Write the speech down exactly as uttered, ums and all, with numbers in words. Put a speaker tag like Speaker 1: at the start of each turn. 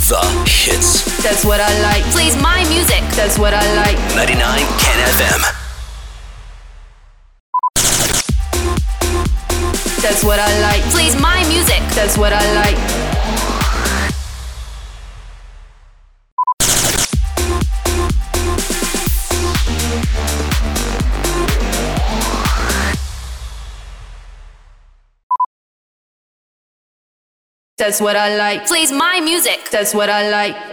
Speaker 1: the hits.
Speaker 2: That's what I like. Plays my music. That's what I like.
Speaker 1: ninety-nine Ken F M.
Speaker 2: That's what I like. Plays my music. That's what I like. That's what I like. Plays my music. That's what I like.